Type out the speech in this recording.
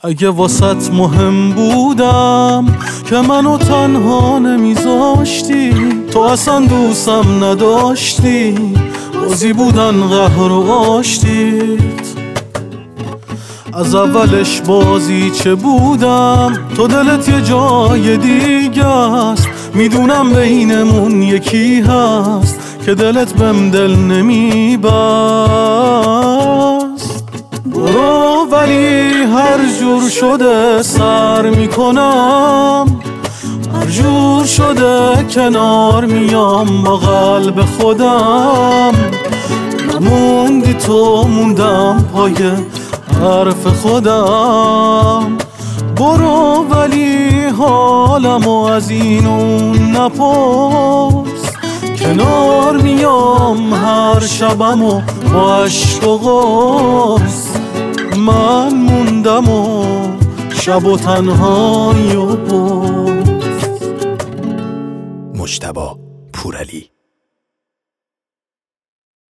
اگه واسط مهم بودم که منو تنها نمیذاشتی، تو اصلا دوستم نداشتی، بازی بودن قهر و آشتیت. از اولش بازی چه بودم، تو دلت یه جای دیگه است. میدونم بینمون یکی هست که دلت بهم دل نمیبست. برو ولی هر جور شده سر میکنم، هر جور شده کنار میام با قلب خودم. نموندی تو موندم پای حرف خودم. برو ولی حالمو از این اون نپرس، کنار میام هر شبم و با عشق و قرص. من موندم و شب و تنهایی و بغض. مجتبی پورعلی.